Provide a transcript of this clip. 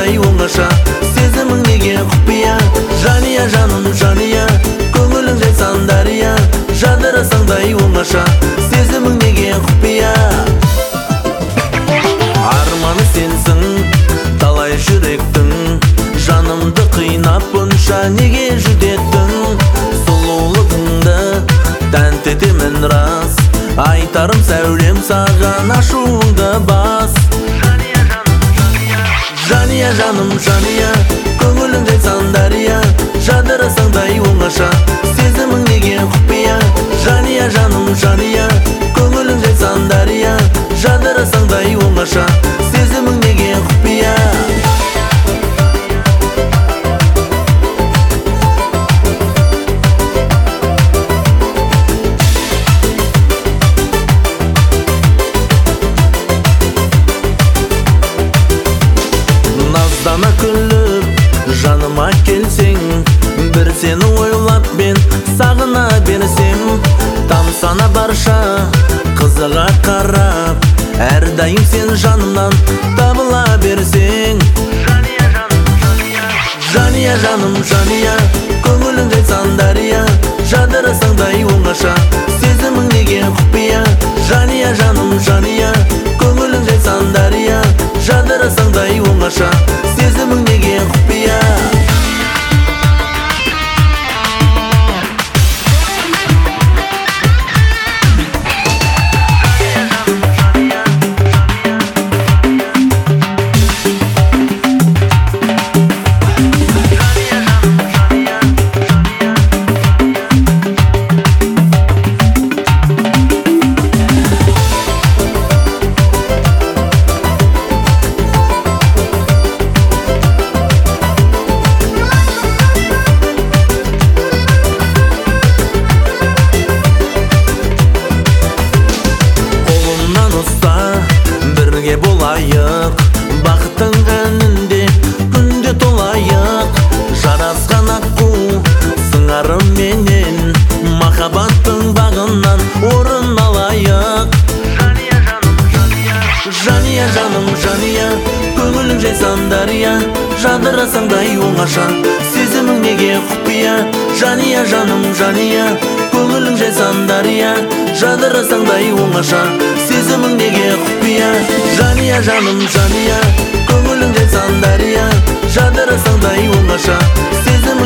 жадырасаңдай оңаша, сезімің неге құпия? Жания жаным жания, көңілің жайсан дария, жадырасаңдай оңаша, сезімің неге құпия? Арманы сенсің, талай жүректің, жанымды қинап бұнша неге жүдеттің? Сұлулығыңды тәнті етемін рас, айтарым сәулем саған ашуыңды бас. Жания жаным жания, көңілің жайсан дария, жадырасаңдай оңаша, сезімің неге құпия? Жания жаным жания, көңілің жайсан дария, жадырасаңдай оңаша, сезімің неге құпия? Наздана күліп, жаныма келсең, бір сені ойлап мен сағына берсем, тамсана барша қызыға қарап, әрдайым сен жанымнан табыла берсең. Жания жаным жания, көңілің жайсан дария, жадырасаңдай оңаша, сезімің неге құпия? Жания жаным жания, көңілің жайсан дария, жадырасаңдай оңаша, сезімің неге құпия? Бірге болайық, бақыттың әнінде күнде толайық, жарасқан аққу сыңарым менен, махаббаттың бағынан орын алайық. Жания жаным жания, көңілің жайсан дария, жадырасаңдай оңаша, сезімің неге құпия? Жания жаным жания, көңілің жайсан дария, жадырасаңдай оңаша, сезімің неге құпия? Жания жаным жания, көңілің жайсан дария, жадырасаңдай оңаша, сезімің